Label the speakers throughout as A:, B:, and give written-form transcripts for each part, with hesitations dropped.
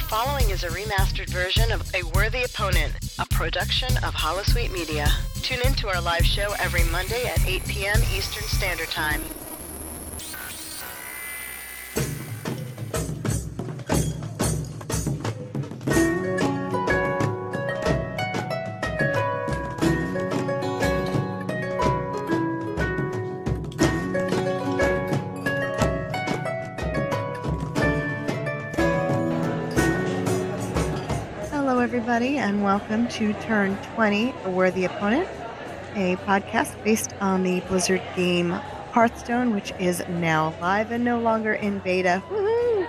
A: following is a remastered version of A Worthy Opponent, a production of Holosuite Media. Tune in to our live show every Monday at 8 p.m. Eastern Standard Time. Everybody, and welcome to Turn 20, A Worthy Opponent, a podcast based on the Blizzard game Hearthstone, which is now live and no longer in beta. Woohoo!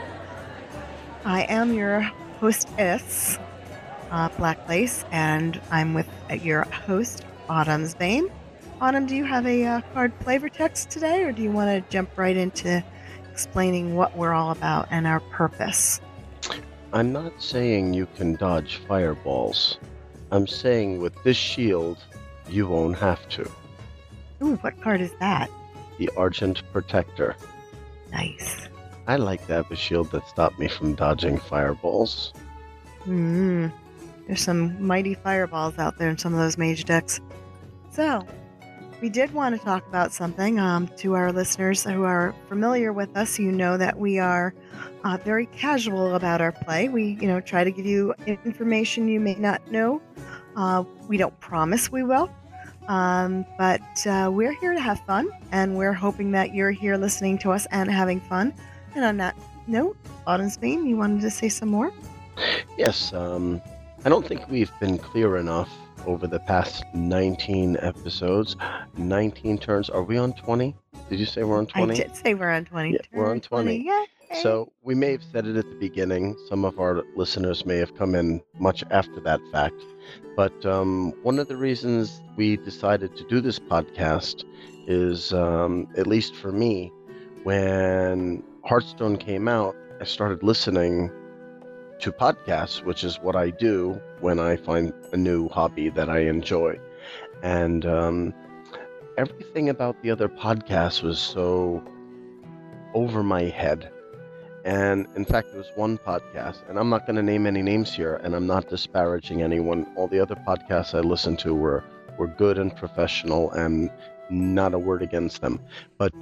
A: I am your hostess, Black Lace, and I'm with your host, Autumn's Bane. Autumn, do you have a card flavor text today, or do you want to jump right into explaining what we're all about and our purpose?
B: I'm not saying you can dodge fireballs. I'm saying with this shield, you won't have to.
A: Ooh, what card is that?
B: The Argent Protector.
A: Nice.
B: I like to have a shield that stopped me from dodging fireballs.
A: There's some mighty fireballs out there in some of those mage decks. So, we did want to talk about something. To our listeners who are familiar with us, you know that we are very casual about our play. We, try to give you information you may not know. We don't promise we will, but we're here to have fun, and we're hoping that you're here listening to us and having fun. And on that note, Autumn Spain, you wanted to say some more?
B: Yes, I don't think we've been clear enough over the past 19 episodes. 19 turns. Are we on 20? Did you say we're on 20?
A: I did say we're on 20.
B: Yeah, we're on 20.
A: Yay.
B: So we may have said it at the beginning. Some of our listeners may have come in much after that fact. But one of the reasons we decided to do this podcast is, at least for me, when Hearthstone came out, I started listening to podcasts, which is what I do when I find a new hobby that I enjoy. And everything about the other podcasts was so over my head. And in fact, there was one podcast, and I'm not going to name any names here, and I'm not disparaging anyone. All the other podcasts I listened to were good and professional, and not a word against them. But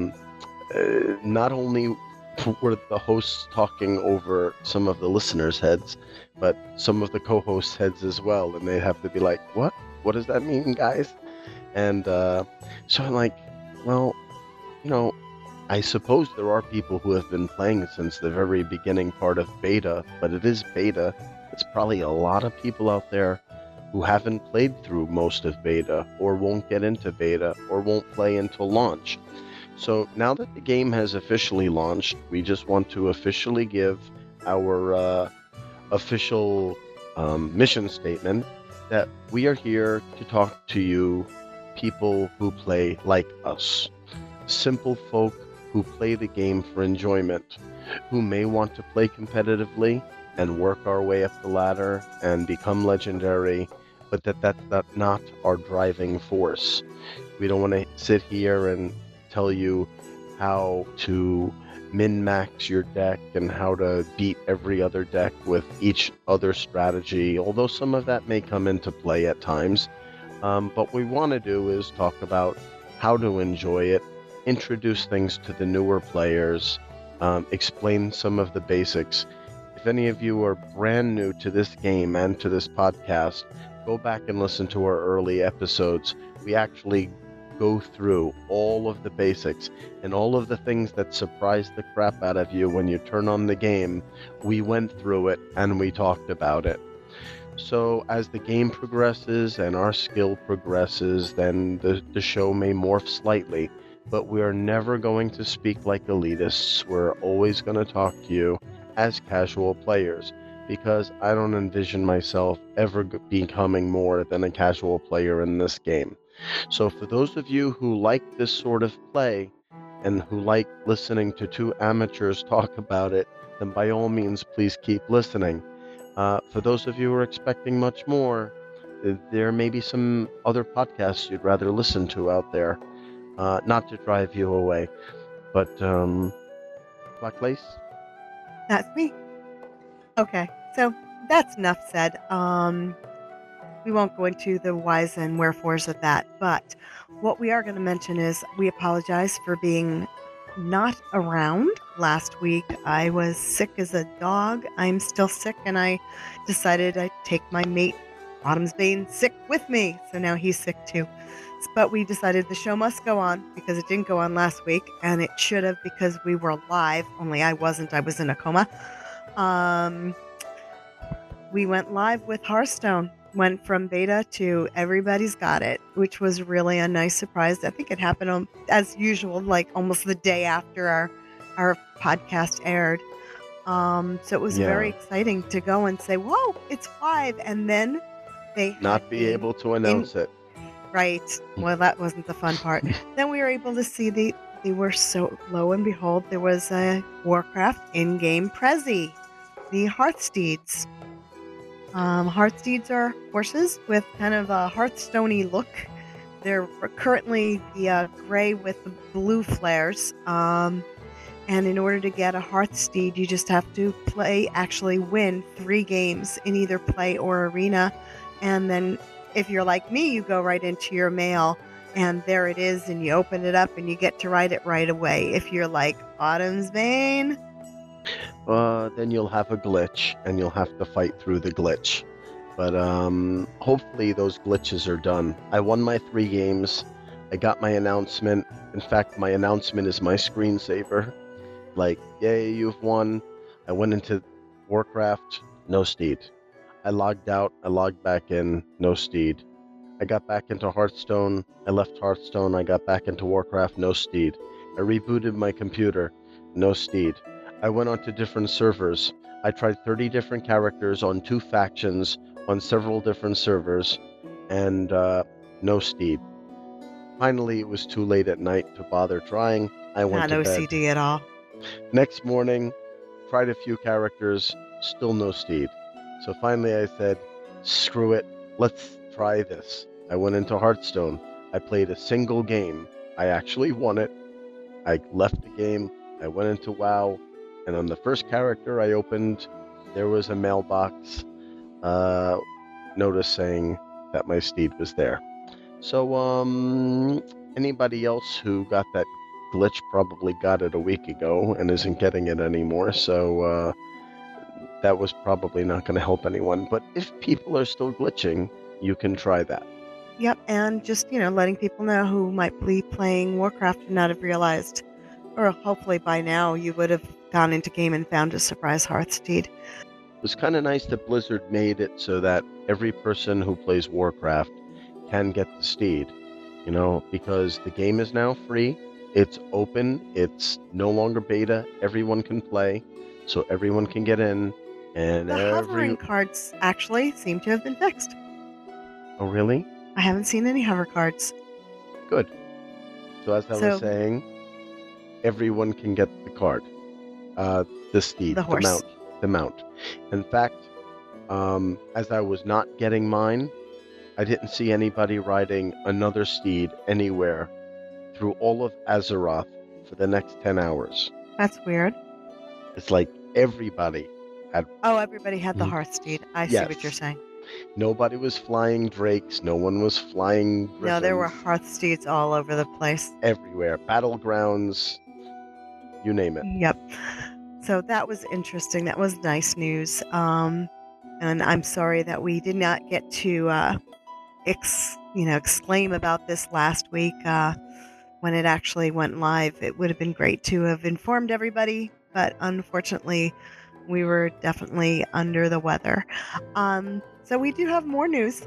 B: not only were the hosts talking over some of the listeners' heads, but some of the co-hosts' heads as well, and they'd have to be like, what does that mean, guys? And so I'm like, well, I suppose there are people who have been playing since the very beginning part of beta, but it is beta. It's probably a lot of people out there who haven't played through most of beta, or won't get into beta, or won't play until launch. So now that the game has officially launched, we just want to officially give our official mission statement that we are here to talk to you, people who play like us. Simple folk who play the game for enjoyment, who may want to play competitively and work our way up the ladder and become legendary, but that's not our driving force. We don't want to sit here and tell you how to min-max your deck and how to beat every other deck with each other strategy, although some of that may come into play at times. But what we want to do is talk about how to enjoy it, introduce things to the newer players, explain some of the basics. If any of you are brand new to this game and to this podcast, go back and listen to our early episodes. We actually go through all of the basics and all of the things that surprise the crap out of you when you turn on the game. We went through it and we talked about it. So as the game progresses and our skill progresses, then the show may morph slightly, but we are never going to speak like elitists. We're always going to talk to you as casual players, because I don't envision myself ever becoming more than a casual player in this game. So for those of you who like this sort of play and who like listening to two amateurs talk about it, then by all means, please keep listening. For those of you who are expecting much more, there may be some other podcasts you'd rather listen to out there. Not to drive you away, but Black Lace?
A: That's me. Okay, so that's enough said. We won't go into the whys and wherefores of that, but what we are going to mention is we apologize for being not around last week. I was sick as a dog. I'm still sick, and I decided I'd take my mate, Autumn's Bane, sick with me. So now he's sick too. But we decided the show must go on because it didn't go on last week, and it should have because we were live, only I wasn't. I was in a coma. We went live with Hearthstone. Went from beta to everybody's got it, which was really a nice surprise. I think it happened as usual, like almost the day after our podcast aired. So it was very exciting to go and say, "Whoa, it's live!" And then they had
B: Not be able to announce it.
A: Right. Well, that wasn't the fun part. Then we were able to see they were so, lo and behold, there was a Warcraft in-game Prezi, the Hearthsteeds. Hearthsteeds are horses with kind of a Hearthstone-y look. They're currently the gray with the blue flares. And in order to get a Hearthsteed, you just have to actually win 3 games in either play or arena. And then if you're like me, you go right into your mail and there it is, and you open it up and you get to ride it right away. If you're like Autumn's Bane,
B: then you'll have a glitch and you'll have to fight through the glitch. But hopefully those glitches are done. I won my 3 games. I got my announcement. In fact, my announcement is my screensaver. Like, yay, you've won. I went into Warcraft, no steed. I logged out, I logged back in, no steed. I got back into Hearthstone, I left Hearthstone, I got back into Warcraft, no steed. I rebooted my computer, no steed. I went onto different servers. I tried 30 different characters on 2 factions on several different servers, and no steed. Finally, it was too late at night to bother trying. I went to
A: not
B: bed.
A: OCD at all.
B: Next morning, tried a few characters, still no steed. So finally I said, screw it, let's try this. I went into Hearthstone. I played a single game. I actually won it. I left the game. I went into WoW. And on the first character I opened, there was a mailbox notice saying that my steed was there. So anybody else who got that glitch probably got it a week ago and isn't getting it anymore. So that was probably not going to help anyone. But if people are still glitching, you can try that.
A: Yep, and just, letting people know who might be playing Warcraft and not have realized, or hopefully by now you would have gone into game and found a surprise Hearthsteed.
B: It was kind of nice that Blizzard made it so that every person who plays Warcraft can get the steed, because the game is now free. It's open. It's no longer beta. Everyone can play, so everyone can get in. And
A: the hovering cards actually seem to have been fixed.
B: Oh, really?
A: I haven't seen any hover cards.
B: Good. So as I was saying, everyone can get the card, the steed,
A: the horse,
B: the mount. In fact, as I was not getting mine, I didn't see anybody riding another steed anywhere through all of Azeroth for the next 10 hours.
A: That's weird.
B: It's like everybody had...
A: Oh, everybody had the Hearthsteed. I see what you're saying.
B: Nobody was flying drakes. No one was flying griffins.
A: No, there were Hearthsteeds all over the place.
B: Everywhere. Battlegrounds. You name it.
A: Yep. So that was interesting. That was nice news. And I'm sorry that we did not get to exclaim about this last week when it actually went live. It would have been great to have informed everybody, but unfortunately, we were definitely under the weather. So we do have more news.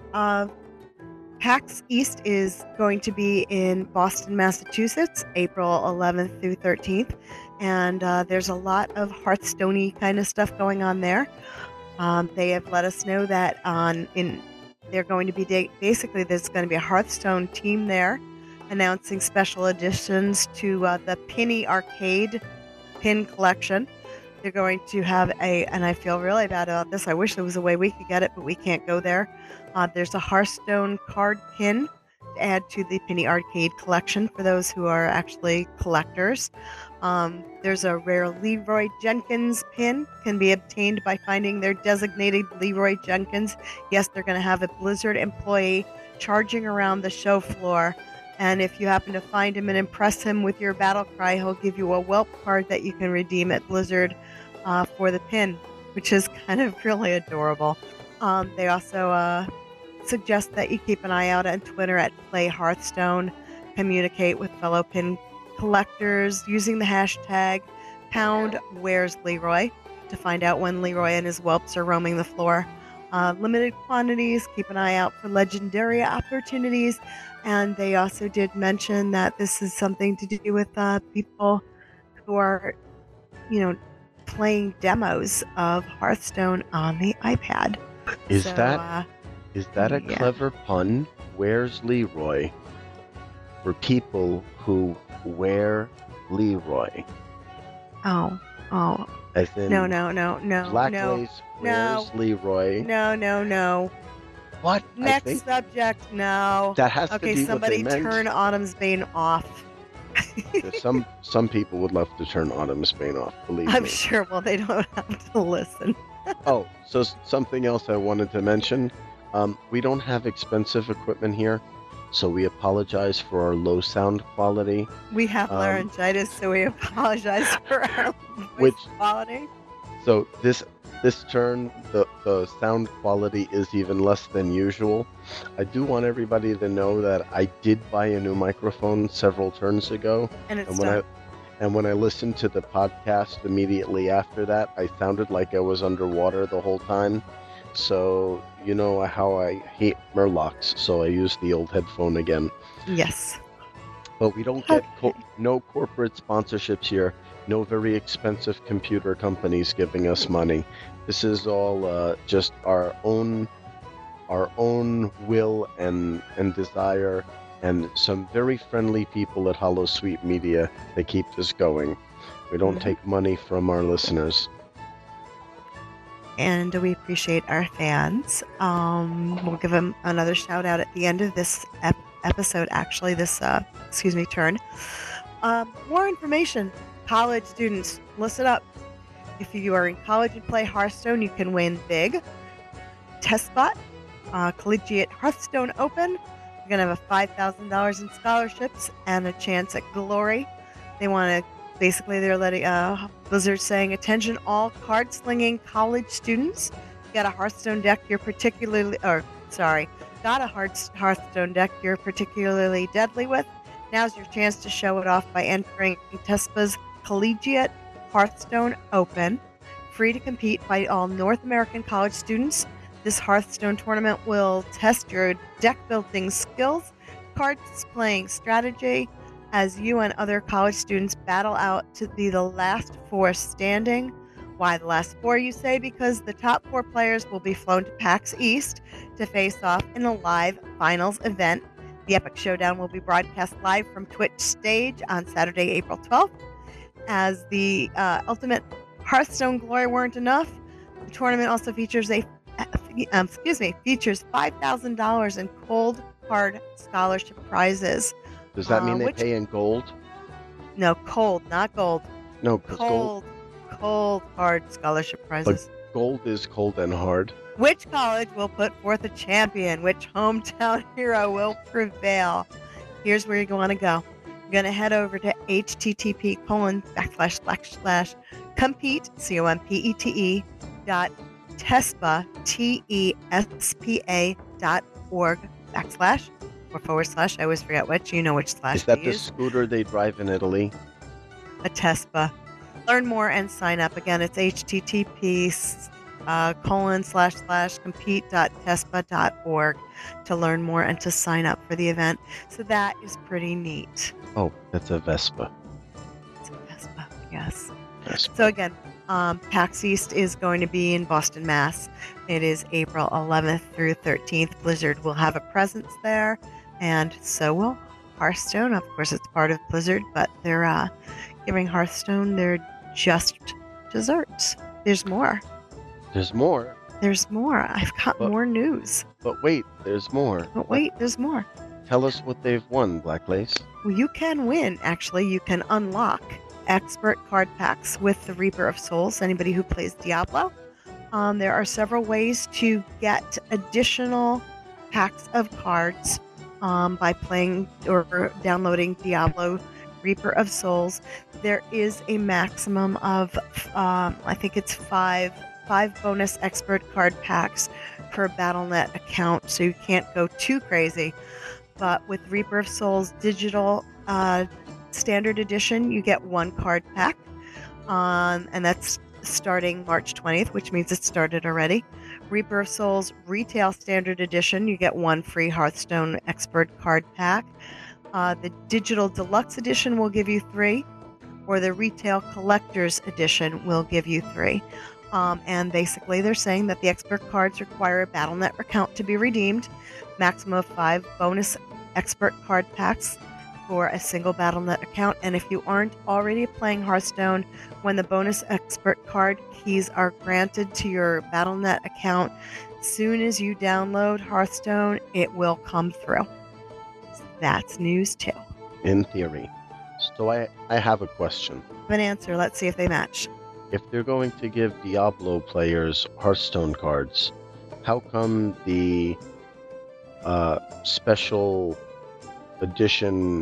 A: PAX East is going to be in Boston, Massachusetts, April 11th through 13th. And there's a lot of Hearthstone-y kind of stuff going on there. They have let us know that they're going to be basically there's going to be a Hearthstone team there announcing special additions to the Penny Arcade pin collection. They're going to have and I feel really bad about this. I wish there was a way we could get it, but we can't go there. There's a Hearthstone card pin add to the Penny Arcade collection for those who are actually collectors. There's a rare Leroy Jenkins pin, can be obtained by finding their designated Leroy Jenkins. Yes, they're going to have a Blizzard employee charging around the show floor. And if you happen to find him and impress him with your battle cry, he'll give you a whelp card that you can redeem at Blizzard for the pin, which is kind of really adorable. They also suggest that you keep an eye out on Twitter at Play Hearthstone, communicate with fellow pin collectors using the hashtag #Where'sLeroy to find out when Leroy and his whelps are roaming the floor. Limited quantities, keep an eye out for legendary opportunities. And they also did mention that this is something to do with people who are, playing demos of Hearthstone on the iPad.
B: Is that a
A: yeah.
B: clever pun? Where's Leroy? For people who wear Leroy.
A: Oh.
B: As in
A: No.
B: Blackface wears Leroy.
A: No.
B: What?
A: Next subject, no.
B: That has to be
A: somebody
B: what they meant.
A: turn Autumn's Bane off.
B: Some people would love to turn Autumn's Bane off, believe
A: I'm
B: me.
A: sure, well, they don't have to listen.
B: Oh, so something else I wanted to mention. We don't have expensive equipment here, so we apologize for our low sound quality.
A: We have laryngitis, so we apologize for our voice quality.
B: So this turn, the sound quality is even less than usual. I do want everybody to know that I did buy a new microphone several turns ago. And when I listened to the podcast immediately after that, I sounded like I was underwater the whole time. So you know how I hate Murlocs, so I used the old headphone again.
A: Yes.
B: But we don't get no corporate sponsorships here. No very expensive computer companies giving us money. This is all just our own will and desire, and some very friendly people at Holosuite Media that keep this going. We don't take money from our listeners.
A: And we appreciate our fans. We'll give them another shout out at the end of this episode, actually, this turn. More information. College students, listen up. If you are in college and play Hearthstone, you can win big. TestBot, Collegiate Hearthstone Open. You're going to have $5,000 in scholarships and a chance at glory. They want to, they're letting Blizzard saying, attention all card-slinging college students. Got a Hearthstone deck you're particularly deadly with. Now's your chance to show it off by entering TestBot's Collegiate Hearthstone Open. Free to compete by all North American college students. This Hearthstone tournament will test your deck building skills, cards playing strategy, as you and other college students battle out to be the last four standing. Why the last four, you say? Because the top four players will be flown to PAX East to face off in a live finals event. The Epic Showdown will be broadcast live from Twitch stage on Saturday, April 12th. As the Ultimate Hearthstone glory weren't enough, the tournament also features $5,000 in cold hard scholarship prizes.
B: Does that mean they pay in gold?
A: No, cold, not gold.
B: No, because
A: cold hard scholarship prizes.
B: But gold is cold and hard.
A: Which college will put forth a champion? Which hometown hero will prevail? Here's where you're going to go. You're going to head over to http://compete, COMPETESPA.org/ or / I alwass forget which. You know which slash.
B: Is that the scooter they drive in Italy?
A: A TESPA. Learn more and sign up. Again, it's http://compete.tespa.org to learn more and to sign up for the event. So that is pretty neat.
B: Oh, that's a Vespa.
A: It's a Vespa, yes.
B: Vespa.
A: So again, PAX East is going to be in Boston, Mass. It is April 11th through 13th. Blizzard will have a presence there, and so will Hearthstone. Of course, it's part of Blizzard, but they're giving Hearthstone their just desserts. There's more.
B: There's more.
A: I've got more news.
B: But wait, there's more.
A: There's more.
B: Tell us what they've won, Black Lace.
A: Well, you can win, actually. You can unlock expert card packs with the Reaper of Souls, anybody who plays Diablo. There are several ways to get additional packs of cards by playing or downloading Diablo Reaper of Souls. There is a maximum of, I think it's five bonus expert card packs per Battle.net account, so you can't go too crazy. But with Reaper of Souls Digital Standard Edition, you get one card pack, and that's starting March 20th, which means it started already. Reaper of Souls Retail Standard Edition, you get one free Hearthstone Expert card pack. The Digital Deluxe Edition will give you 3, or the Retail Collector's Edition will give you 3. And basically, they're saying that the expert cards require a Battle.net account to be redeemed, maximum of 5 bonus expert card packs for a single Battle.net account. And if you aren't already playing Hearthstone, when the bonus expert card keys are granted to your Battle.net account, soon as you download Hearthstone, it will come through. So that's news too.
B: In theory. So I have a question.
A: An answer. Let's see if they match.
B: If they're going to give Diablo players Hearthstone cards, how come the special edition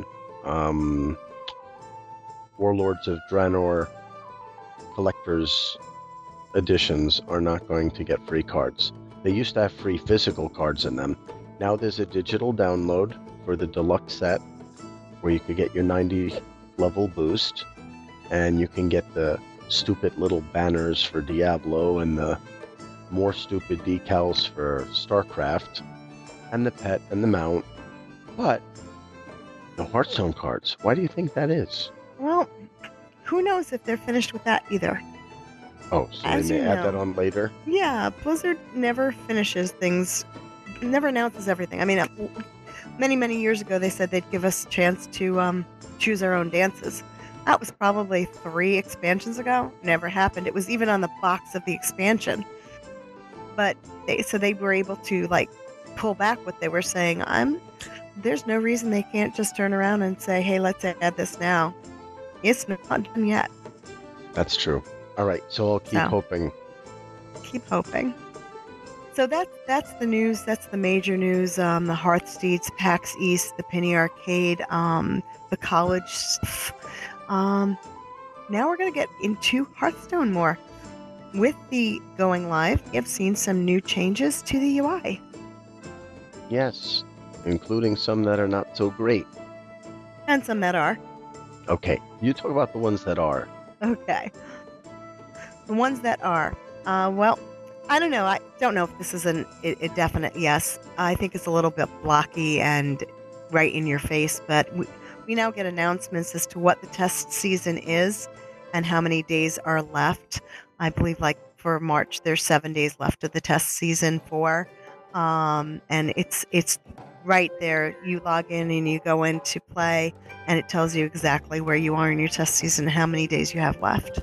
B: Warlords of Draenor collectors editions are not going to get free cards? They used to have free physical cards in them. Now there's a digital download for the deluxe set where you could get your 90 level boost, and you can get the stupid little banners for Diablo and the more stupid decals for StarCraft and the pet and the mount, but no Hearthstone cards. Why do you think that is?
A: Well, who knows if they're finished with that either.
B: Oh, so
A: As
B: they may
A: you
B: add
A: know.
B: that on later?
A: Yeah, Blizzard never finishes things, never announces everything. I mean, many years ago, they said they'd give us a chance to choose our own dances. That was probably 3 expansions ago. Never happened. It was even on the box of the expansion. But they were able to pull back what they were saying. There's no reason they can't just turn around and say, hey, let's add this now. It's not done yet.
B: That's true. All right, so I'll keep hoping.
A: Keep hoping. So that's the news. That's the major news. The Hearthsteeds, PAX East, the Penny Arcade, the college stuff. Now we're going to get into Hearthstone more. With the going live, I've seen some new changes to the UI.
B: Yes, including some that are not so great.
A: And some that are.
B: Okay, you talk about the ones that are.
A: Okay. The ones that are. Well, I don't know. I don't know if this is a definite yes. I think it's a little bit blocky and right in your face, but we now get announcements as to what the test season is and how many days are left. I believe for March, there's 7 days left of the test season 4. And it's right there. You log in and you go in to play, and it tells you exactly where you are in your test season and how many days you have left.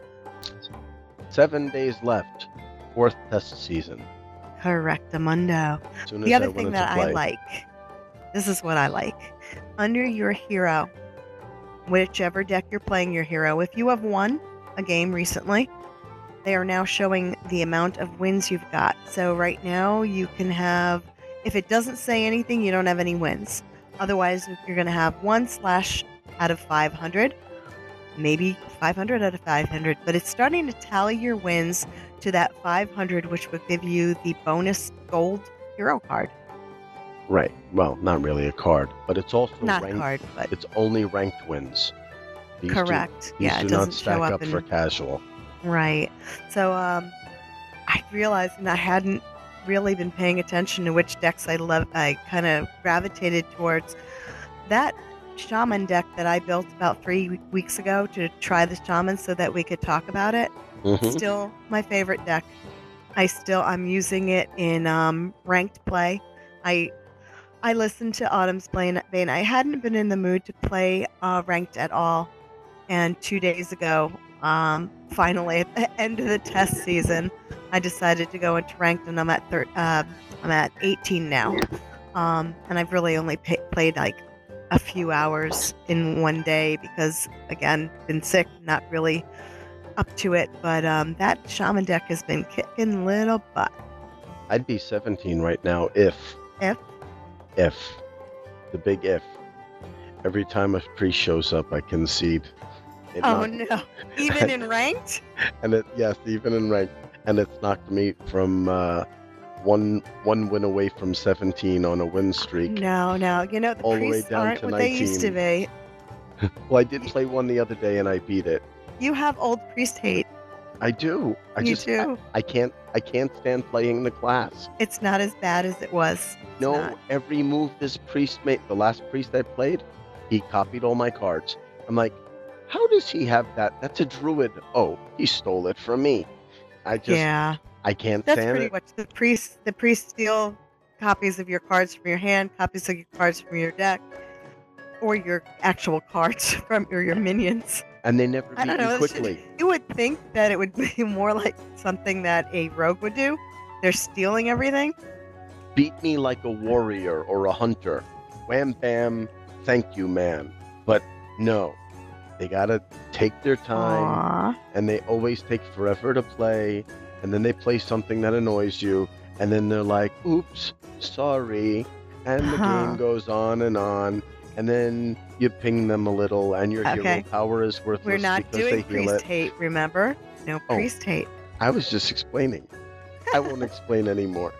B: 7 days left. 4th test season.
A: Correctamundo.
B: Soon
A: The
B: as
A: other thing that I like, this is what I like. Under your hero, whichever deck you're playing your hero, if you have won a game recently, they are now showing the amount of wins you've got. So right now you can have, if it doesn't say anything, you don't have any wins. Otherwise, you're going to have 1 slash out of 500, maybe 500 out of 500, but it's starting to tally your wins to that 500, which would give you the bonus gold hero card.
B: Right. Well, not really a card, but it's also
A: Not
B: ranked.
A: a card, but
B: It's only ranked wins. These
A: correct.
B: These
A: Yeah, it
B: do
A: doesn't
B: not stack
A: show
B: up
A: up in
B: for casual.
A: Right. So I realized, and I hadn't really been paying attention to which decks I kind of gravitated towards. That shaman deck that I built about 3 weeks ago to try the shaman so that we could talk about it.
B: Mhm.
A: Still my favorite deck. I'm using it in ranked play. I listened to Autumn's Bane. I hadn't been in the mood to play ranked at all. And 2 days ago, finally at the end of the test season, I decided to go into ranked, and I'm at 18 now. And I've really only played like a few hours in one day because, again, been sick, not really up to it. But that shaman deck has been kicking little butt.
B: I'd be 17 right now if,
A: If
B: the big if, every time a priest shows up, I concede.
A: Oh no, even in ranked?
B: And yes, even in ranked, and it's knocked me from one win away from 17 on a win streak.
A: No, the
B: all the way
A: priests
B: down
A: aren't
B: to
A: what
B: 19.
A: they used to be.
B: Well, I did play one the other day and I beat it.
A: You have old priest hate.
B: I do.
A: You do.
B: I can't stand playing the class.
A: It's not as bad as it was.
B: No, every move this priest made, the last priest I played, he copied all my cards. I'm like, how does he have that? That's a druid. Oh, he stole it from me. I can't stand it.
A: That's pretty much the priests steal copies of your cards from your hand, copies of your cards from your deck, or your actual cards from your minions.
B: And they never beat you quickly.
A: You would think that it would be more like something that a rogue would do. They're stealing everything.
B: Beat me like a warrior or a hunter. Wham bam, thank you, man. But no, they gotta take their time.
A: Aww.
B: And they always take forever to play. And then they play something that annoys you. And then they're like, oops, sorry. And the game goes on. And then you ping them a little, and your hero power is worthless.
A: We're not
B: because
A: doing
B: they heal
A: priest hate, remember? No priest hate.
B: I was just explaining. I won't explain anymore.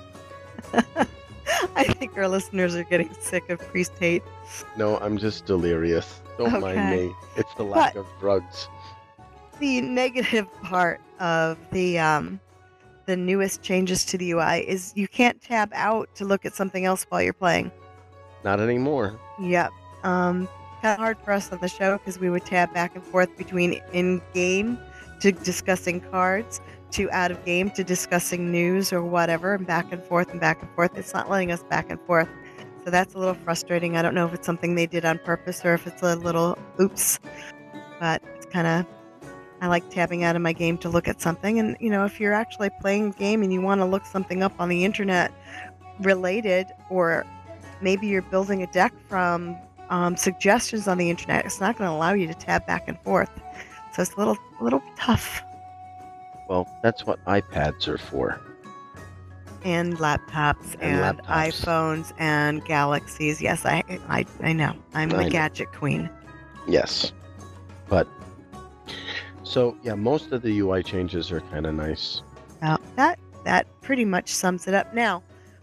A: I think our listeners are getting sick of priest hate.
B: No, I'm just delirious. Don't mind me. It's the lack of drugs.
A: The negative part of the newest changes to the UI is you can't tab out to look at something else while you're playing.
B: Not anymore.
A: Yep. Kind of hard for us on the show because we would tab back and forth between in-game to discussing cards to out-of-game to discussing news or whatever, and back and forth and back and forth. It's not letting us back and forth. So that's a little frustrating. I don't know if it's something they did on purpose or if it's a little oops. But it's kind of, I like tabbing out of my game to look at something. And, if you're actually playing a game and you want to look something up on the internet related, or maybe you're building a deck from suggestions on the internet, it's not going to allow you to tab back and forth. So it's a little tough.
B: Well, that's what iPads are for.
A: And laptops and iPhones and Galaxies. Yes, I know. I'm the gadget queen.
B: Yes. But, so, yeah, most of the UI changes are kind of nice.
A: That pretty much sums it up. Now,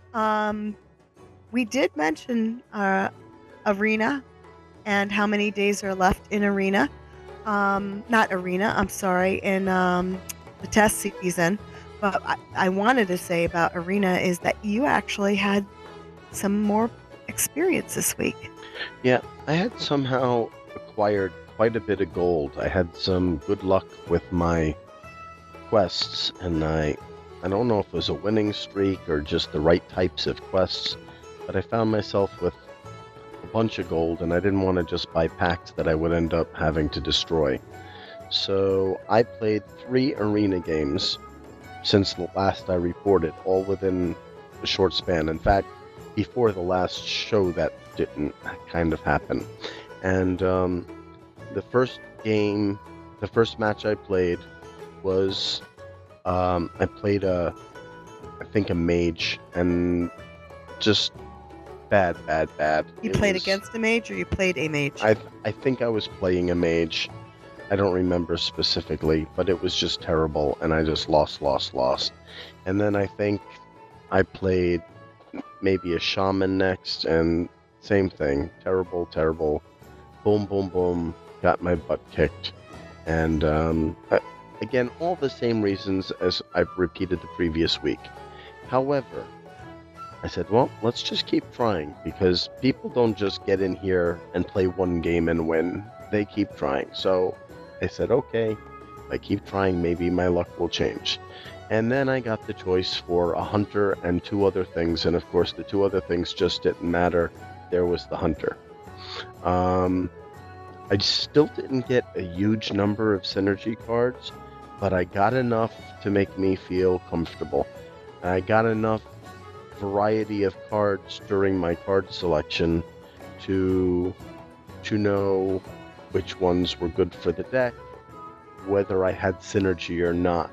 A: we did mention Arena and how many days are left in Arena. Not Arena, I'm sorry, in the test season. But I wanted to say about Arena is that you actually had some more experience this week.
B: Yeah, I had somehow acquired quite a bit of gold. I had some good luck with my quests, and I don't know if it was a winning streak or just the right types of quests, but I found myself with a bunch of gold, and I didn't want to just buy packs that I would end up having to destroy. So I played 3 arena games since the last I reported, all within a short span. In fact, before the last show, that didn't kind of happen. And the first match I played was I played I think a mage, and just bad.
A: You played against a mage, or you played a mage?
B: I think I was playing a mage. I don't remember specifically, but it was just terrible, and I just lost. And then I think I played maybe a shaman next, and same thing. Terrible. Boom. Got my butt kicked. And again, all the same reasons as I've repeated the previous week. However, I said, well, let's just keep trying, because people don't just get in here and play one game and win. They keep trying. So I said, okay, if I keep trying, maybe my luck will change. And then I got the choice for a hunter and 2 other things, and of course the 2 other things just didn't matter. There was the hunter. I still didn't get a huge number of synergy cards, but I got enough to make me feel comfortable. I got enough variety of cards during my card selection to know which ones were good for the deck, whether I had synergy or not.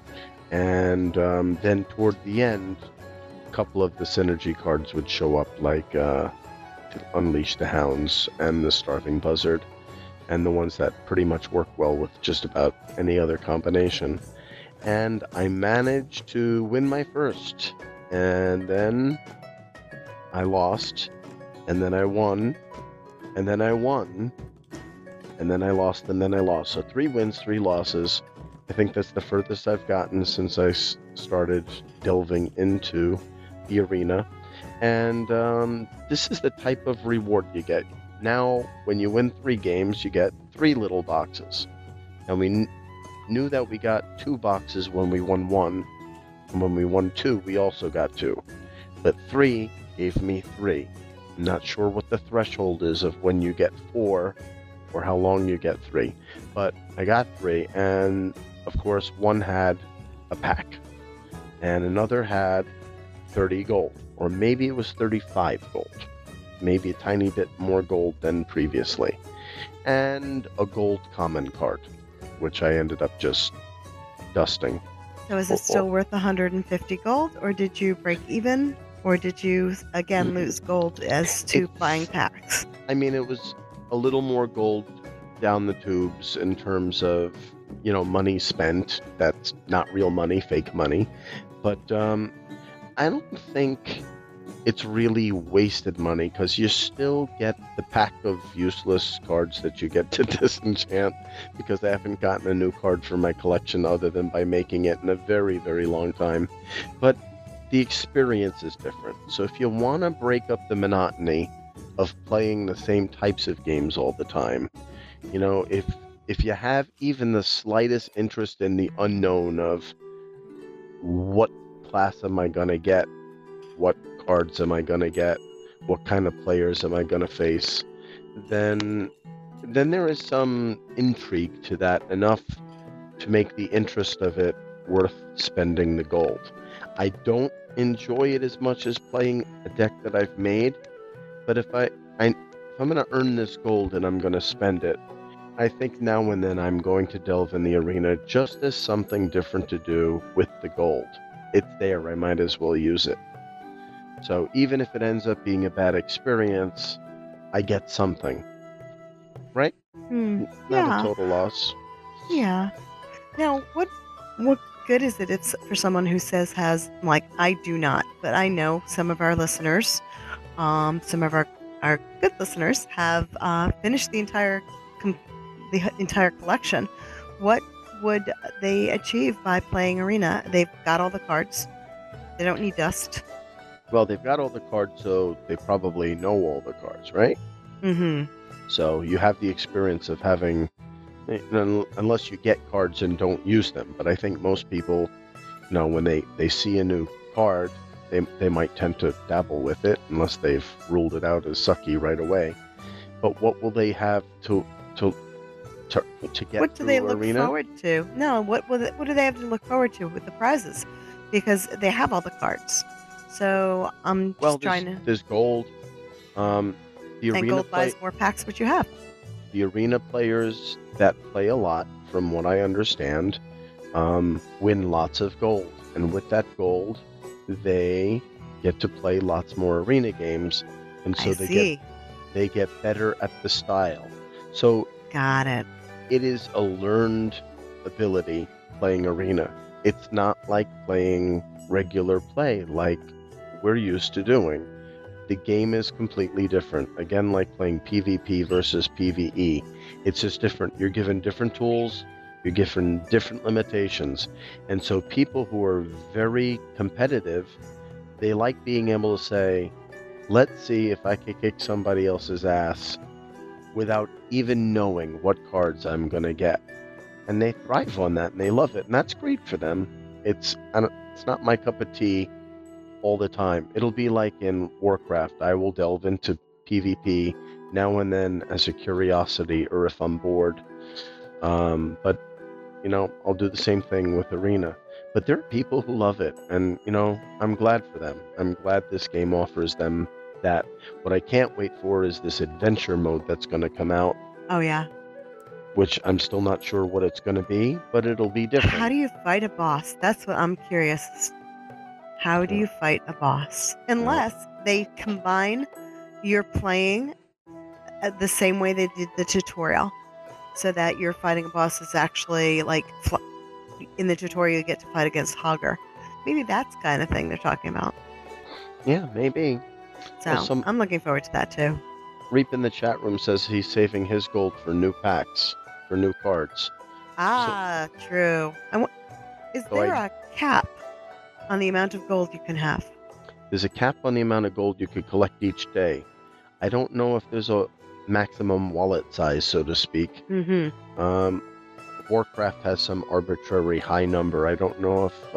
B: And then toward the end, a couple of the synergy cards would show up, like to Unleash the Hounds and the Starving Buzzard, and the ones that pretty much work well with just about any other combination. And I managed to win my first, and then I lost, and then I won, and then I won, and then I lost, and then I lost. So 3 wins, 3 losses. I think that's the furthest I've gotten since I started delving into the arena. And this is the type of reward you get. Now, when you win 3 games, you get 3 little boxes. And we knew that we got 2 boxes when we won 1. And when we won 2, we also got 2. But 3 gave me 3. I'm not sure what the threshold is of when you get 4 or how long you get 3. But I got 3, and of course, one had a pack, and another had 30 gold, or maybe it was 35 gold, maybe a tiny bit more gold than previously, and a gold common card, which I ended up just dusting.
A: So is it still worth 150 gold, or did you break even, or did you again lose gold as to buying packs?
B: I mean, it was a little more gold down the tubes in terms of, money spent. That's not real money, fake money. But I don't think it's really wasted money, because you still get the pack of useless cards that you get to disenchant, because I haven't gotten a new card for my collection other than by making it in a very, very long time. But the experience is different. So if you want to break up the monotony of playing the same types of games all the time, if you have even the slightest interest in the unknown of what class am I going to get, what cards am I going to get, what kind of players am I going to face, then there is some intrigue to that, enough to make the interest of it worth spending the gold. I don't enjoy it as much as playing a deck that I've made, but if I'm going to earn this gold and I'm going to spend it, I think now and then I'm going to delve in the arena just as something different to do with the gold. It's there, I might as well use it. So even if it ends up being a bad experience, I get something. Right? Not a total loss.
A: Yeah. Now, what good is it? It's for someone who has, like, I do not, but I know some of our listeners, some of our good listeners have finished the entire collection. What would they achieve by playing Arena? They've got all the cards. They don't need dust.
B: Well, they've got all the cards, so they probably know all the cards, right?
A: Mm-hmm.
B: So you have the experience of having, unless you get cards and don't use them. But I think most people, when they see a new card, they might tend to dabble with it, unless they've ruled it out as sucky right away. But what will they have to get?
A: What do they look
B: Arena?
A: forward to? No, what do they have to look forward to with the prizes? Because they have all the cards. So I'm just trying to.
B: There's gold. The
A: and
B: arena
A: gold buys more packs, but you have.
B: The arena players that play a lot, from what I understand, win lots of gold, and with that gold, they get to play lots more arena games, and so they get better at the style. So
A: got it.
B: It is a learned ability playing arena. It's not like playing regular play like we're used to doing. The game is completely different. Again, like playing PvP versus PvE. It's just different. You're given different tools, you're given different limitations. And so people who are very competitive, they like being able to say, let's see if I can kick somebody else's ass without even knowing what cards I'm going to get. And they thrive on that, and they love it, and that's great for them. It's not my cup of tea all the time. It'll be like in Warcraft. I will delve into PvP now and then as a curiosity, or if I'm bored. But I'll do the same thing with Arena. But there are people who love it, and I'm glad for them. I'm glad this game offers them that. What I can't wait for is this adventure mode that's going to come out,
A: Oh, yeah.
B: which I'm still not sure what it's going to be, but it'll be
A: How
B: different.
A: do you fight a boss? That's what I'm curious. How do
B: Uh,
A: you fight a boss?
B: well,
A: Unless they combine you're playing the same way they did the tutorial, so that you're fighting a boss is actually like in the tutorial you get to fight against Hogger. Maybe that's the kind of thing they're talking about.
B: yeah, maybe. Well,
A: So I'm looking forward to that too.
B: Reap in the chat room says he's saving his gold for new packs, for new cards.
A: Ah, true. Is
B: So
A: there a cap on the amount of gold you can have?
B: There's a cap on the amount of gold you could collect each day. I don't know if there's a maximum wallet size, so to speak.
A: Mm-hmm.
B: Warcraft has some arbitrary high number. I don't know if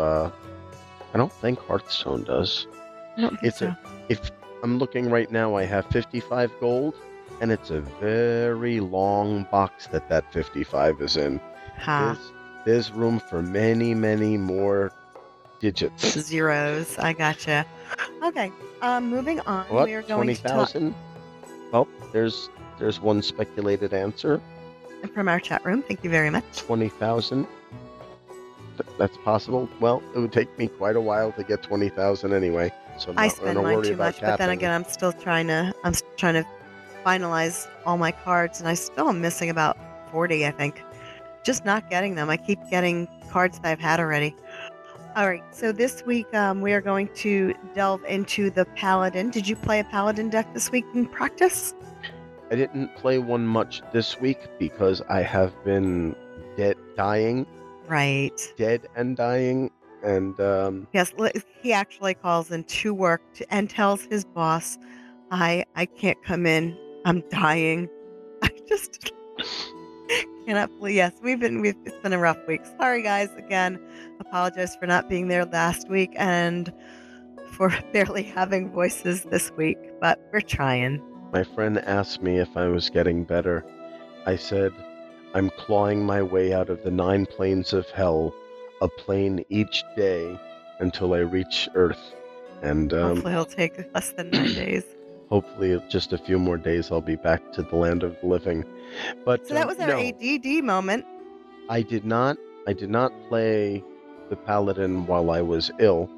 B: I don't think Hearthstone does.
A: I don't think so.
B: If I'm looking right now, I have 55 gold, and it's a very long box that 55 is in.
A: Ha.
B: There's room for many, many more digits.
A: Zeros. I gotcha. Okay. Moving on.
B: What?
A: We are going
B: 20,000? Well, there's one speculated answer.
A: from our chat room. Thank you very much.
B: 20,000. That's possible. Well, it would take me quite a while to get 20,000 anyway. So
A: I spend mine too much, but then again, I'm trying to finalize all my cards, and I still am missing about 40, I think. Just not getting them. I keep getting cards that I've had already. All right, so this week we are going to delve into the Paladin. Did you play a Paladin deck this week in practice?
B: I didn't play one much this week because I have been dying.
A: Right.
B: Dead and dying. And
A: yes, he actually calls into work and tells his boss, I can't come in. I'm dying. I just cannot believe. Yes, it's been a rough week. Sorry, guys. Again, apologize for not being there last week and for barely having voices this week, but we're trying.
B: My friend asked me if I was getting better. I said, I'm clawing my way out of the 9 planes of hell, a plane each day until I reach Earth. And
A: hopefully it'll take less than 9 days.
B: Hopefully just a few more days I'll be back to the land of the living. But
A: so that was our ADD moment.
B: I did not play the Paladin while I was ill,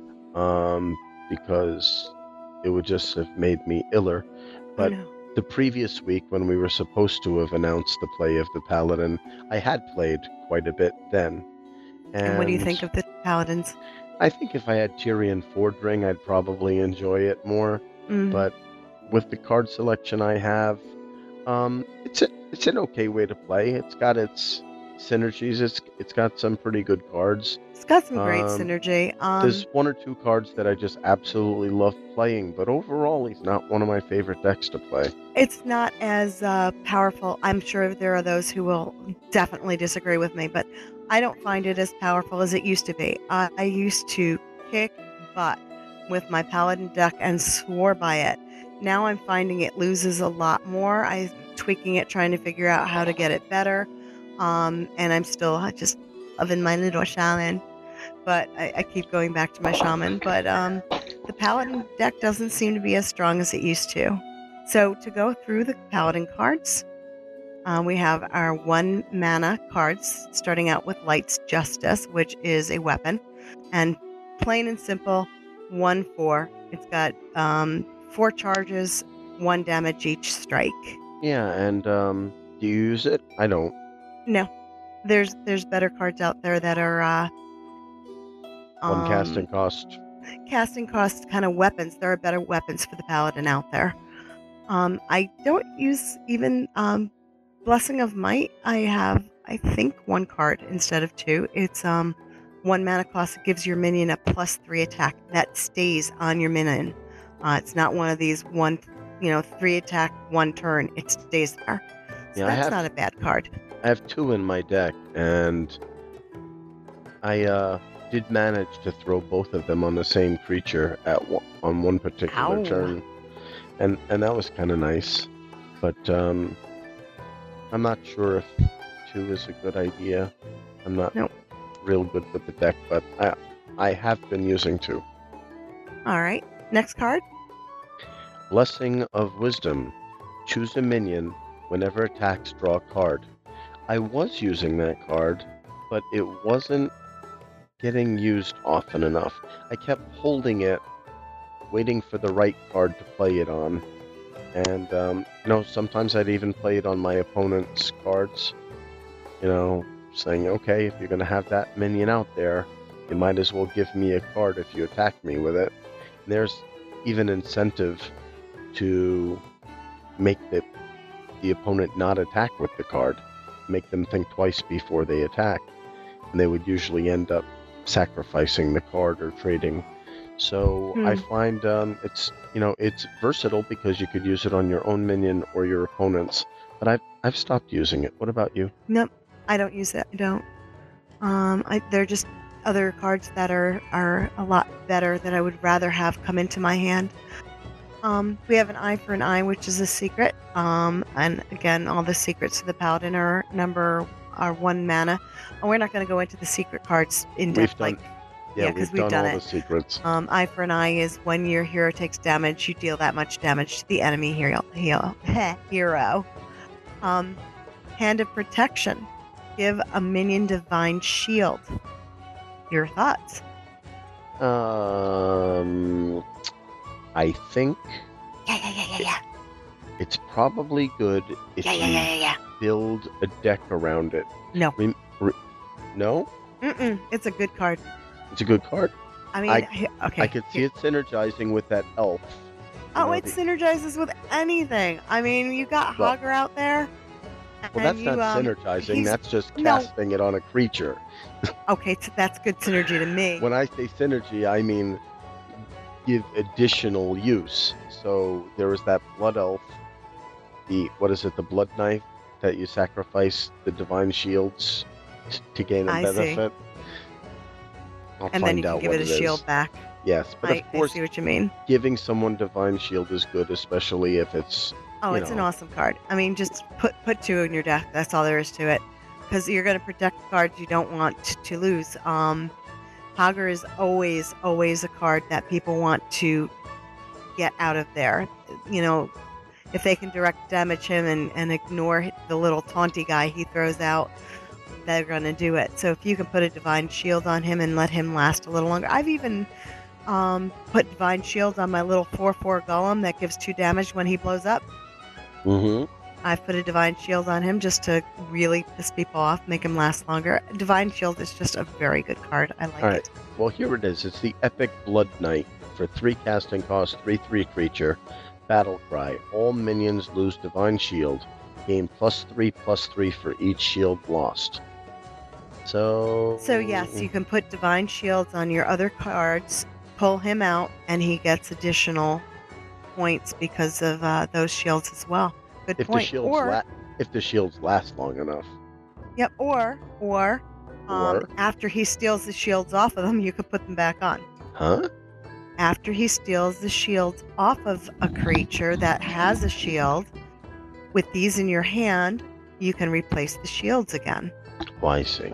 B: because it would just have made me iller. But the previous week, when we were supposed to have announced the play of the Paladin, I had played quite a bit then.
A: And what do you think of the Paladins?
B: I think if I had Tyrion Fordring, I'd probably enjoy it more. But with the card selection I have, it's an okay way to play. It's got its synergies. It's got some pretty good cards.
A: It's got some great synergy.
B: There's 1 or 2 cards that I just absolutely love playing, but overall, he's not one of my favorite decks to play.
A: It's not as powerful. I'm sure there are those who will definitely disagree with me, but I don't find it as powerful as it used to be. I used to kick butt with my Paladin deck and swore by it. Now I'm finding it loses a lot more. I'm tweaking it, trying to figure out how to get it better. And I'm still just loving my little shaman. But I keep going back to my shaman. But the Paladin deck doesn't seem to be as strong as it used to. So to go through the Paladin cards, we have our 1 mana cards, starting out with Light's Justice, which is a weapon. And plain and simple, 1/4. It's got 4 charges, 1 damage each strike.
B: Yeah, and do you use it? I don't.
A: No. There's better cards out there that are
B: 1 casting cost.
A: Casting cost kind of weapons. There are better weapons for the Paladin out there. I don't use even Blessing of Might. I have, I think, 1 card instead of 2. It's 1 mana cost. It gives your minion a +3 attack that stays on your minion. It's not one of these 3 attack 1 turn. It stays there. So yeah, that's not a bad card.
B: I have 2 in my deck, and I did manage to throw both of them on the same creature on one particular turn, and that was kind of nice. But I'm not sure if 2 is a good idea. I'm not.
A: No.
B: real good with the deck, but I have been using 2.
A: All right. Next card.
B: Blessing of Wisdom. Choose a minion. Whenever attacks, draw a card. I was using that card, but it wasn't getting used often enough. I kept holding it, waiting for the right card to play it on. And, sometimes I'd even play it on my opponent's cards. Saying, okay, if you're going to have that minion out there, you might as well give me a card if you attack me with it. And there's even incentive to make the opponent not attack with the card. Make them think twice before they attack. And they would usually end up sacrificing the card or trading. So I find it's versatile because you could use it on your own minion or your opponent's. But I've stopped using it. What about you?
A: Nope, I don't use it. I don't. They're just other cards that are a lot better that I would rather have come into my hand. We have an eye for an eye, which is a secret. And again, all the secrets to the Paladin are 1 mana. And we're not going to go into the secret cards in depth.
B: We've done all the secrets.
A: Eye for an eye is when your hero takes damage, you deal that much damage to the enemy hero. Hand of Protection. Give a minion Divine Shield. Your thoughts?
B: I think
A: Yeah.
B: it's probably good if you build a deck around it.
A: No.
B: No?
A: It's a good card.
B: It's a good card.
A: I mean, okay.
B: I could see it synergizing with that elf.
A: It synergizes with anything. I mean, you got Hogger out there.
B: Well, that's not synergizing. That's just casting it on a creature.
A: Okay, so that's good synergy to me.
B: When I say synergy, I mean give additional use. So there was that blood elf, the blood knife that you sacrifice the divine shields to gain a benefit.
A: And then you can give it a shield back.
B: Yes, but of course,
A: I see what you mean.
B: Giving someone divine shield is good, especially if it's.
A: It's an awesome card. I mean, just put 2 in your deck. That's all there is to it, because you're going to protect cards you don't want to lose. Hogger is always a card that people want to get out of there. If they can direct damage him and ignore the little taunty guy he throws out, they're going to do it. So if you can put a Divine Shield on him and let him last a little longer. I've even put Divine Shield on my little 4/4 golem that gives 2 damage when he blows up.
B: Mm-hmm.
A: I've put a Divine Shield on him just to really piss people off, make him last longer. Divine Shield is just a very good card. I like it.
B: Well, here it is. It's the Epic Blood Knight for 3 casting cost, 3/3 creature. Battle Cry. All minions lose Divine Shield. Gain +3/+3 for each shield lost. So
A: yes, you can put Divine Shields on your other cards, pull him out, and he gets additional points because of those shields as well. Good
B: if
A: point.
B: If the shields last long enough.
A: Yep. Or after he steals the shields off of them, you could put them back on.
B: Huh?
A: After he steals the shields off of a creature that has a shield, with these in your hand, you can replace the shields again.
B: Oh, I see.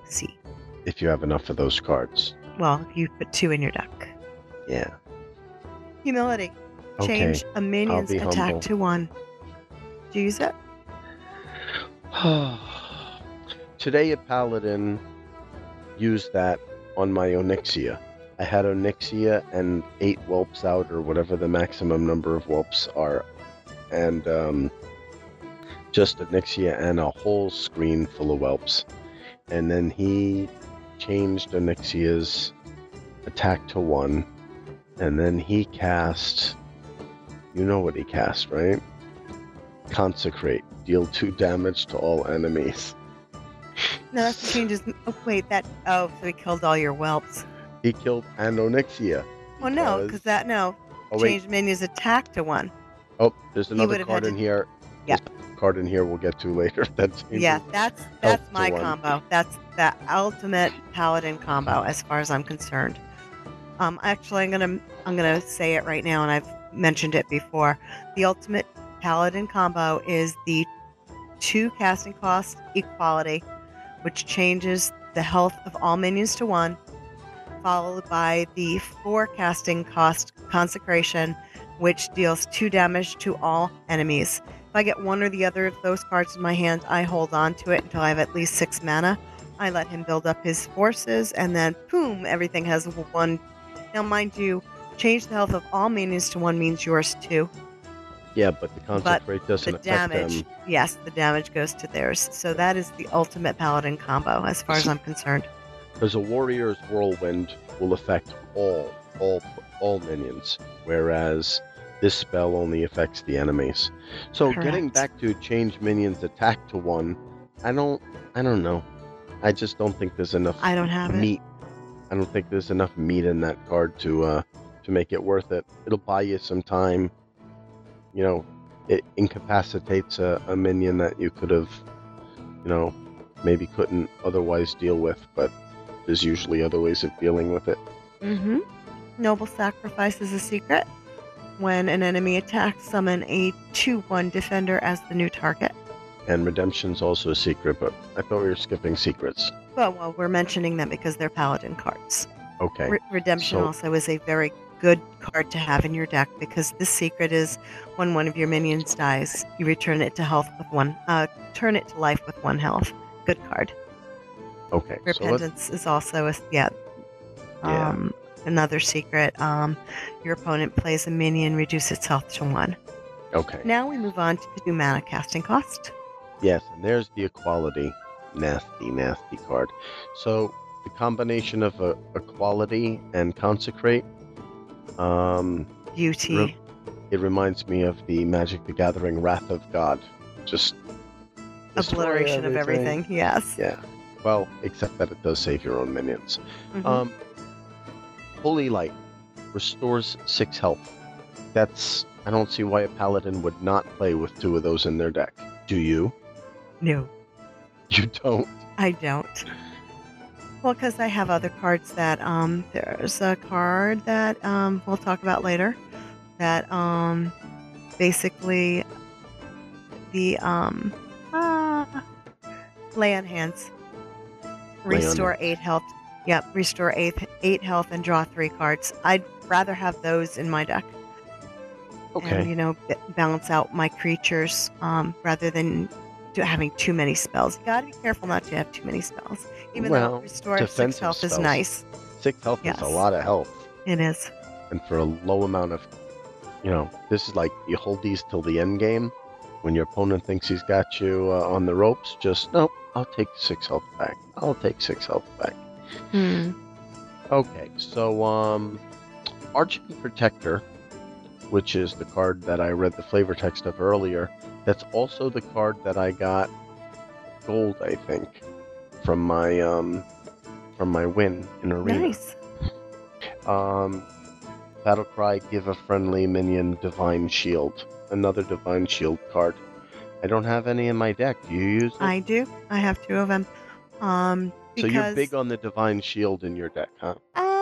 B: If you have enough of those cards.
A: Well, you put 2 in your deck.
B: Yeah.
A: Humility. Change a minion's attack to 1. Do you use it?
B: Today a paladin used that on my Onyxia. I had Onyxia and 8 whelps out, or whatever the maximum number of whelps are. And just Onyxia and a whole screen full of whelps. And then he changed Onyxia's attack to 1. And then he cast... You know what he cast, right? Consecrate. Deal 2 damage to all enemies.
A: No, that changes... Oh, wait, so he killed all your whelps.
B: He killed an Onyxia.
A: Well, no, because changed minion's attack to 1.
B: Oh, there's another card in here.
A: Yeah.
B: Card in here we'll get to later. That's
A: my combo. That's the ultimate paladin combo as far as I'm concerned. Actually, I'm gonna say it right now, and I've mentioned it before. The ultimate paladin combo is the 2 casting cost equality, which changes the health of all minions to 1, followed by the 4 casting cost Consecration, which deals 2 damage to all enemies. If I get one or the other of those cards in my hand, I hold on to it until I have at least 6 mana. I let him build up his forces, and then boom, everything has 1. Now, mind you, change the health of all minions to 1 means yours too.
B: Yeah, but the Consecrate doesn't
A: The
B: affect
A: damage,
B: them.
A: yes, the damage goes to theirs. So that is the ultimate paladin combo, as far as I'm concerned.
B: Because a Warrior's Whirlwind will affect all minions, whereas this spell only affects the enemies. So getting
A: Correct.
B: back to change minions attack to 1, I don't know. I just don't think there's enough
A: I don't have it.
B: meat. I don't think there's enough meat in that card to make it worth it. It'll buy you some time. You know, it incapacitates a minion that you could have, maybe couldn't otherwise deal with, but there's usually other ways of dealing with it.
A: Mm-hmm. Noble Sacrifice is a secret. When an enemy attacks, summon a 2/1 defender as the new target.
B: And Redemption's also a secret, but I thought we were skipping secrets.
A: Well, we're mentioning them because they're paladin cards.
B: Okay.
A: Redemption also is a very good card to have in your deck, because this secret is when one of your minions dies, you return it to health with 1. Turn it to life with 1 health. Good card.
B: Okay.
A: Repentance is also another secret. Your opponent plays a minion, reduce its health to 1.
B: Okay.
A: Now we move on to the 2 mana casting cost.
B: Yes, and there's the Equality. Nasty card. So the combination of Equality and Consecrate,
A: Beauty.
B: It reminds me of the Magic the Gathering Wrath of God. Just
A: obliteration of everything. Yes.
B: Yeah. Well, except that it does save your own minions.
A: Mm-hmm.
B: Holy Light restores 6 health. I don't see why a paladin would not play with 2 of those in their deck. Do you?
A: No.
B: You don't?
A: I don't. Well, because I have other cards that, there's a card that, we'll talk about later, that, basically, the, Lay on Hands. Restore 8 health. Yep, restore 8 health and draw 3 cards. I'd rather have those in my deck.
B: Okay.
A: And, balance out my creatures, rather than having too many spells. You gotta be careful not to have too many spells. Even though restore 6 health is nice.
B: 6 health is a lot of health.
A: It is.
B: And for a low amount of, this is like you hold these till the end game. When your opponent thinks he's got you on the ropes, just, nope, I'll take 6 health back. I'll take 6 health back. Okay, so Arching Protector, which is the card that I read the flavor text of earlier, that's also the card that I got gold, I think, from my win in Arena.
A: Nice.
B: Battlecry, give a friendly minion Divine Shield. Another Divine Shield card. I don't have any in my deck. Do you use it?
A: I do. I have 2 of them.
B: So you're big on the Divine Shield in your deck, huh?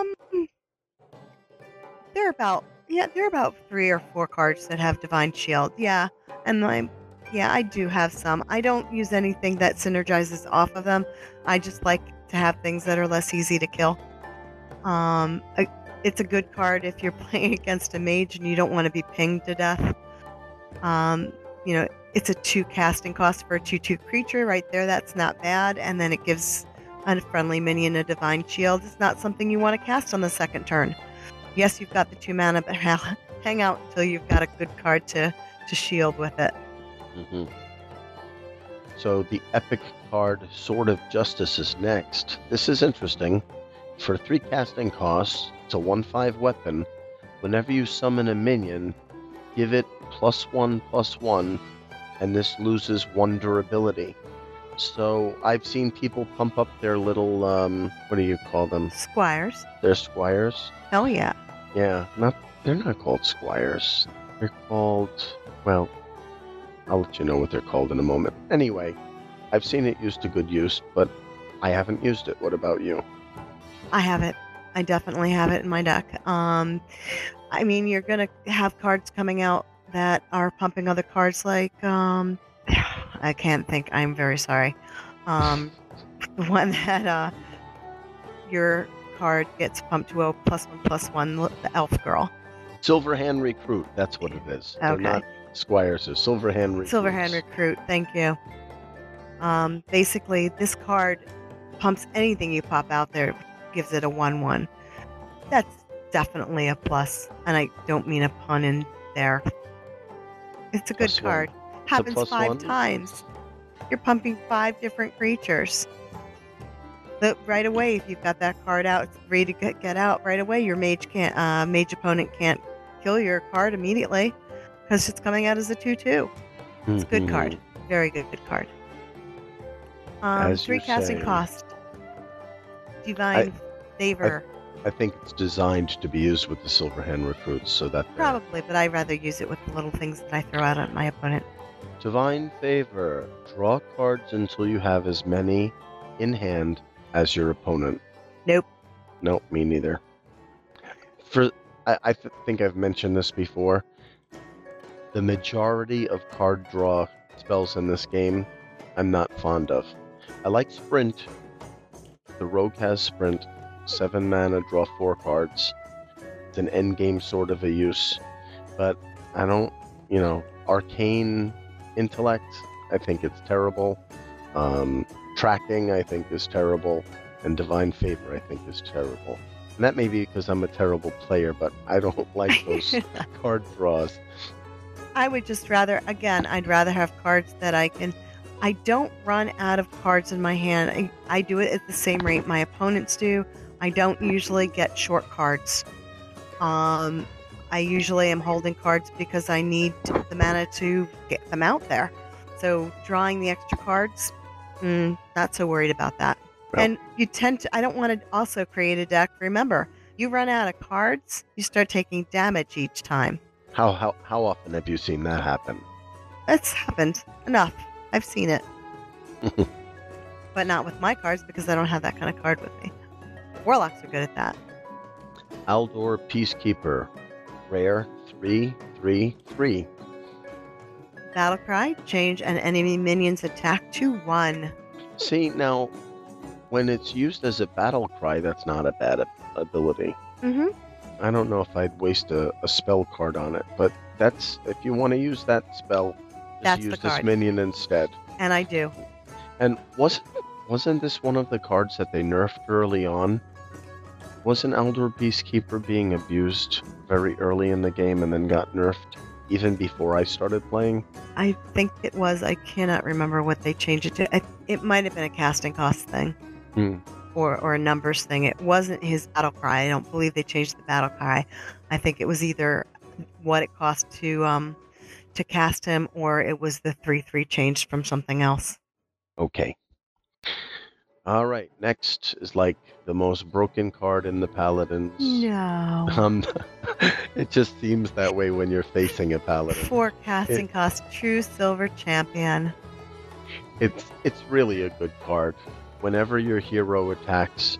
A: There are about 3 or 4 cards that have Divine Shield. Yeah, and I do have some. I don't use anything that synergizes off of them. I just like to have things that are less easy to kill. It's a good card if you're playing against a mage and you don't want to be pinged to death. It's a 2 casting cost for a 2/2 creature right there. That's not bad. And then it gives a friendly minion a Divine Shield. It's not something you want to cast on the second turn. Yes, you've got the 2 mana, but hang out until you've got a good card to shield with it.
B: Mm-hmm. So the epic card Sword of Justice is next. This is interesting. For 3 casting costs, it's a 1/5 weapon. Whenever you summon a minion, give it +1/+1, and this loses 1 durability. So I've seen people pump up their little, what do you call them?
A: Squires.
B: They're squires?
A: Hell yeah.
B: Yeah, they're not called squires. They're called, well, I'll let you know what they're called in a moment. Anyway, I've seen it used to good use, but I haven't used it. What about you?
A: I have it. I definitely have it in my deck. You're going to have cards coming out that are pumping other cards like, I can't think. I'm very sorry. The one that your card gets pumped to a +1/+1, the elf girl.
B: Silverhand Recruit, that's what it is. They're
A: Okay.
B: not Squires, they're Silverhand Recruits.
A: Silverhand Recruit, thank you. Basically, this card pumps anything you pop out there, gives it a 1/1. That's definitely a plus, and I don't mean a pun in there. It's a good
B: +1.
A: card.
B: It's a
A: Happens 5
B: +1?
A: times. You're pumping 5 different creatures. But right away, if you've got that card out, it's ready to get out right away. Your mage opponent can't kill your card immediately because it's coming out as a 2/2. It's a good card. Very good card.
B: As
A: 3
B: you
A: casting
B: say.
A: cost. Divine Favor.
B: I think it's designed to be used with the Silverhand Recruits, so that
A: Probably, but I'd rather use it with the little things that I throw out at my opponent.
B: Divine Favor. Draw cards until you have as many in hand as your opponent.
A: Nope.
B: Nope, me neither. I think I've mentioned this before. The majority of card draw spells in this game, I'm not fond of. I like Sprint. The Rogue has Sprint. 7 mana, draw 4 cards. It's an endgame sort of a use. But I don't, Arcane Intellect, I think it's terrible. Tracking, I think, is terrible. And Divine Favor, I think, is terrible. And that may be because I'm a terrible player, but I don't like those card draws.
A: I would just rather, again, I'd rather have cards that I don't run out of cards in my hand. I do it at the same rate my opponents do. I don't usually get short cards. I usually am holding cards because I need the mana to get them out there. So drawing the extra cards, not so worried about that.
B: Well,
A: and you I don't want to also create a deck. Remember, you run out of cards, you start taking damage each time.
B: How often have you seen that happen?
A: It's happened enough. I've seen it. But not with my cards because I don't have that kind of card with me. Warlocks are good at that.
B: Aldor Peacekeeper. Rare 3/3/3.
A: Battlecry, change an enemy minion's attack to 1.
B: See, now, when it's used as a battle cry, that's not a bad ability.
A: Mm-hmm.
B: I don't know if I'd waste a spell card on it, but that's if you want to use that spell,
A: That's
B: use
A: the
B: this
A: card.
B: minion instead.
A: And I do.
B: And wasn't this one of the cards that they nerfed early on? Wasn't Aldor Peacekeeper being abused very early in the game and then got nerfed even before I started playing?
A: I think it was. I cannot remember what they changed it to. It might have been a casting cost thing. Or a numbers thing. It wasn't his battle cry. I don't believe they changed the battle cry. I think it was either what it cost to cast him, or it was the 3/3 changed from something else.
B: Okay. All right. Next is like the most broken card in the Paladins.
A: No.
B: It just seems that way when you're facing a Paladin.
A: 4 casting cost. True Silver Champion.
B: It's really a good card. Whenever your hero attacks,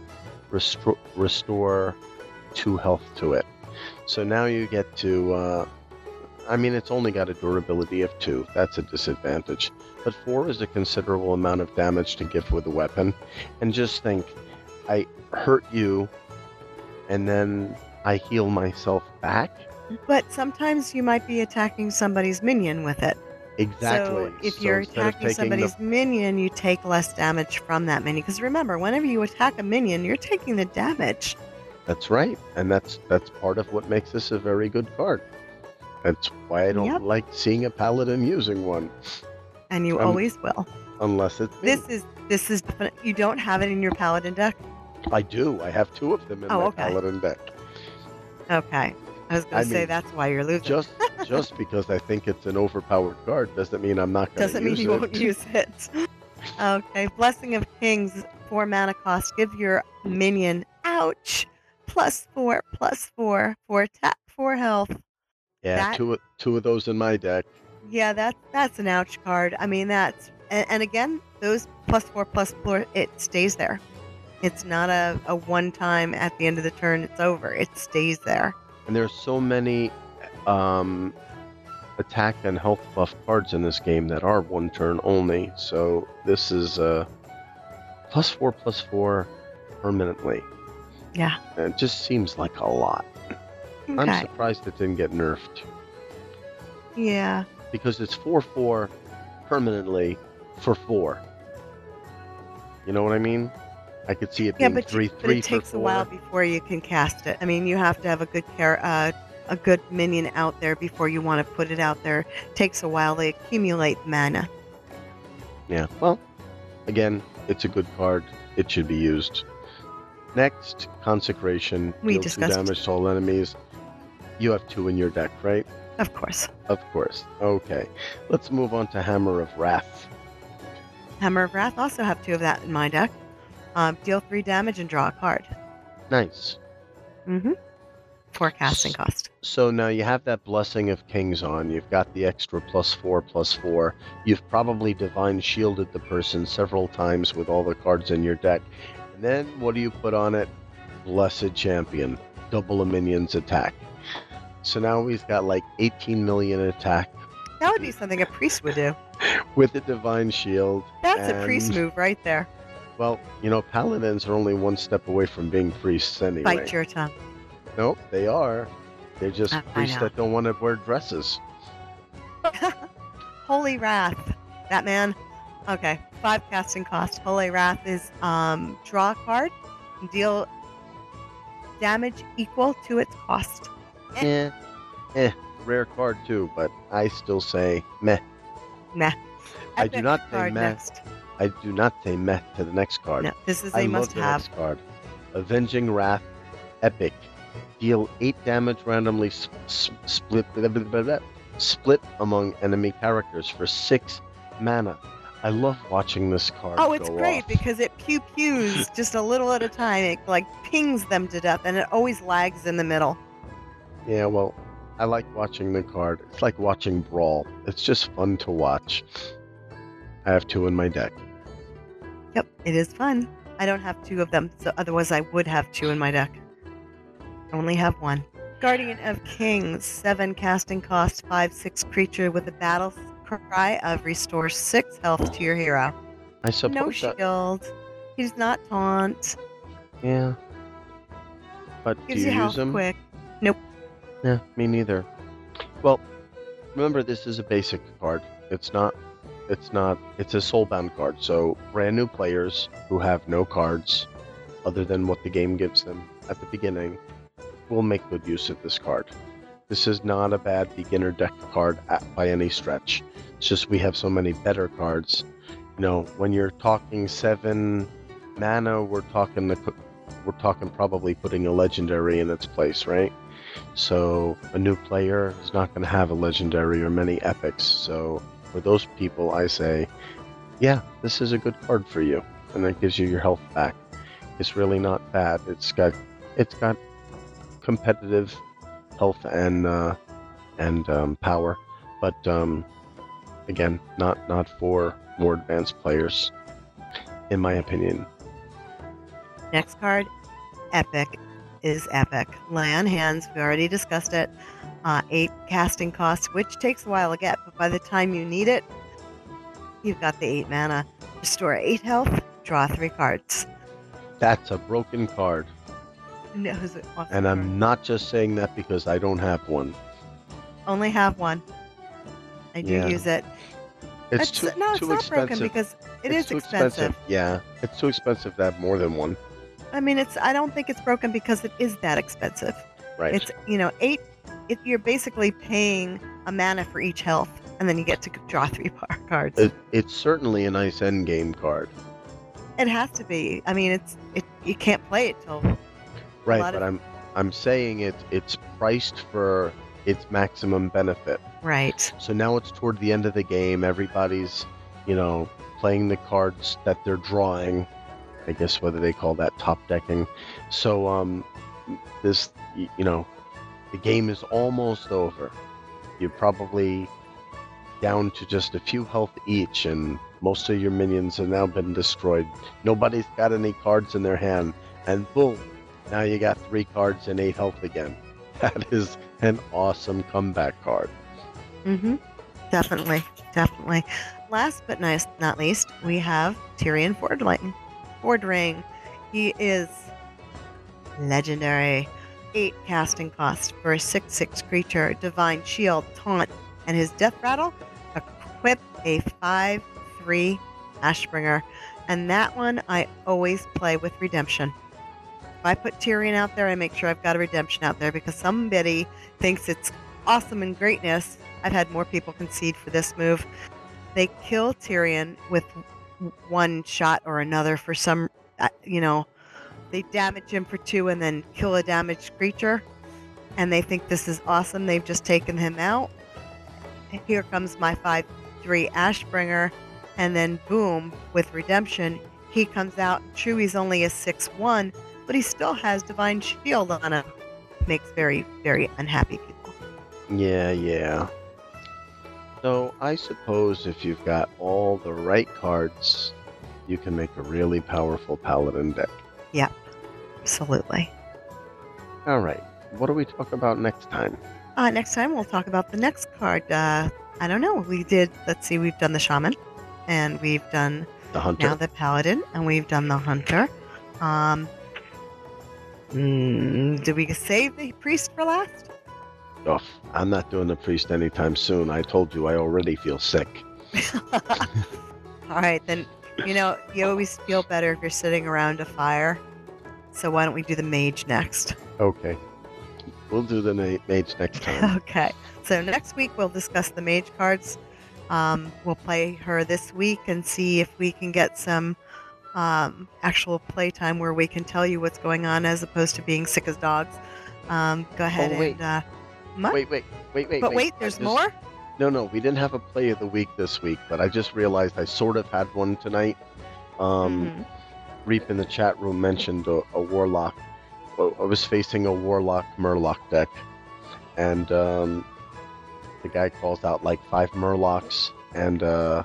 B: restore 2 health to it. So now you get to, it's only got a durability of 2. That's a disadvantage. But 4 is a considerable amount of damage to give with a weapon. And just think, I hurt you, and then I heal myself back.
A: But sometimes you might be attacking somebody's minion with it.
B: Exactly.
A: So if you're
B: instead of
A: attacking
B: taking
A: somebody's minion, you take less damage from that minion. Because remember, whenever you attack a minion, you're taking the damage.
B: That's right. And that's part of what makes this a very good card. That's why I don't like seeing a paladin using one.
A: And you always will.
B: Unless it's me.
A: This is you don't have it in your paladin deck?
B: I do. I have 2 of them in my paladin deck.
A: Okay. I was going to say that's why you're losing.
B: Just because I think it's an overpowered card doesn't mean I'm not going to use it.
A: Doesn't mean you won't use it. Okay. Blessing of Kings, 4 mana cost. Give your minion, ouch, +4/+4 for attack, 4 health.
B: Yeah, two of those in my deck.
A: Yeah, that's an ouch card. I mean, and again, those +4/+4, it stays there. It's not a one time at the end of the turn, it's over. It stays there.
B: And there's so many attack and health buff cards in this game that are 1 turn only. So this is +4/+4 permanently.
A: Yeah.
B: It just seems like a lot. I'm
A: Okay.
B: surprised it didn't get nerfed.
A: Yeah.
B: Because it's 4/4 permanently for 4. You know what I mean? I could see it
A: Yeah,
B: being
A: but
B: 3/3
A: it
B: for
A: takes a while
B: 4.
A: before you can cast it. I mean, you have to have a good minion out there before you want to put it out there. Takes a while to accumulate mana.
B: Yeah, well, again, it's a good card. It should be used. Next, Consecration.
A: We
B: Deal 2
A: discussed.
B: damage to all enemies. You have 2 in your deck, right?
A: Of course.
B: Of course. Okay. Let's move on to Hammer of Wrath.
A: Hammer of Wrath also have 2 of that in my deck. Deal 3 damage and draw a card.
B: Nice.
A: Mm-hmm. 4 casting cost.
B: So now you have that Blessing of Kings on. You've got the extra +4/+4. You've probably Divine Shielded the person several times with all the cards in your deck. And then what do you put on it? Blessed Champion. Double a minion's attack. So now he's got like 18 million attack.
A: That would be something a priest would do.
B: With a Divine Shield.
A: That's a priest move right there.
B: Well, paladins are only one step away from being priests anyway.
A: Bite your tongue.
B: Nope, they are. They're just
A: I
B: priests
A: know.
B: that don't want to wear dresses.
A: Holy Wrath. That man. Okay. 5 casting cost. Holy Wrath is draw a card, deal damage equal to its cost.
B: Rare card too, but I still say meh.
A: Nah.
B: I do not say
A: card
B: meh.
A: next.
B: I do not say meh to the next card.
A: No, this is
B: I
A: a
B: love the
A: must-have.
B: next card. Avenging Wrath, Epic. Deal 8 damage randomly split among enemy characters for 6 mana. I love watching this card.
A: Oh, it's
B: go
A: great
B: off.
A: because it pews just a little at a time. It like pings them to death, and it always lags in the middle.
B: Yeah, well, I like watching the card. It's like watching Brawl. It's just fun to watch. I have 2 in my deck.
A: Yep, it is fun. I don't have 2 of them, so otherwise I would have 2 in my deck. I only have 1. Guardian of Kings, 7 casting cost, 5/6 creature with a battle cry of restore 6 health to your hero.
B: I suppose
A: No
B: that,
A: shield. He's not taunt.
B: yeah. But do
A: Gives
B: you
A: you health
B: use him?
A: quick. Nope.
B: Yeah, me neither. Well, remember this is a basic card. It's a soulbound card. So brand new players who have no cards other than what the game gives them at the beginning will make good use of this card. This is not a bad beginner deck card by any stretch. It's just we have so many better cards. When you're talking 7 mana, we're talking probably putting a legendary in its place, right? So a new player is not going to have a legendary or many epics. So for those people, I say, yeah, this is a good card for you, and it gives you your health back. It's really not bad. It's got competitive health and power, but again, not for more advanced players, in my opinion.
A: Next card, Epic is Epic. Lay on hands. We already discussed it. 8 casting costs, which takes a while to get, but by the time you need it, you've got the 8 mana. Restore 8 health. Draw 3 cards.
B: That's a broken card.
A: No, is it awesome
B: And
A: card?
B: I'm not just saying that because I don't have one.
A: Only have 1. I do
B: Yeah.
A: use it.
B: It's
A: It's
B: too
A: not
B: expensive.
A: broken because it
B: It's
A: is
B: too
A: expensive.
B: Yeah, it's too expensive to have more than one.
A: I mean, I don't think it's broken because it is that expensive.
B: Right.
A: It's 8. You're basically paying a mana for each health, and then you get to draw 3 cards.
B: It's certainly a nice end game card.
A: It has to be. I mean, you can't play it till
B: Right,
A: lot
B: but
A: of-
B: I'm saying it's priced for its maximum benefit.
A: right.
B: So now it's toward the end of the game. Everybody's, playing the cards that they're drawing. I guess whether they call that top decking. So this, the game is almost over. You're probably down to just a few health each, and most of your minions have now been destroyed. Nobody's got any cards in their hand, and boom, now you got 3 cards and 8 health again. That is an awesome comeback card.
A: Mm-hmm. Definitely. Last but not least, we have Tyrion Forge Lightning. Sword Ring. He is legendary. 8 casting cost for a 6/6 creature, Divine Shield, Taunt, and his Death Rattle. Equip a 5/3 Ashbringer. And that one I always play with Redemption. If I put Tyrion out there, I make sure I've got a Redemption out there because somebody thinks it's awesome and greatness. I've had more people concede for this move. They kill Tyrion with one shot or another for some, they damage him for 2 and then kill a damaged creature. And they think this is awesome. They've just taken him out. Here comes my 5/3 Ashbringer. And then boom, with Redemption, he comes out. True, he's only a 6/1, but he still has Divine Shield on him. Makes very, very unhappy people.
B: Yeah. So I suppose if you've got all the right cards, you can make a really powerful Paladin deck.
A: Yep, absolutely.
B: All right. What do we talk about next time?
A: Next time we'll talk about the next card. I don't know. We've done the Shaman, and we've done
B: The Hunter.
A: now the Paladin, and we've done the Hunter. Did we save the Priest for last?
B: Oh, I'm not doing the Priest anytime soon. I told you I already feel sick.
A: All right, then, you always feel better if you're sitting around a fire. So why don't we do the Mage next?
B: Okay. We'll do the Mage next time.
A: Okay. So next week we'll discuss the Mage cards. We'll play her this week and see if we can get some actual playtime where we can tell you what's going on as opposed to being sick as dogs. Go ahead
B: wait.
A: and...
B: Wait,
A: there's more?
B: No, we didn't have a play of the week this week, but I just realized I sort of had one tonight. Reap in the chat room mentioned a Warlock. Well, I was facing a Warlock Murloc deck, and the guy calls out like 5 Murlocs and a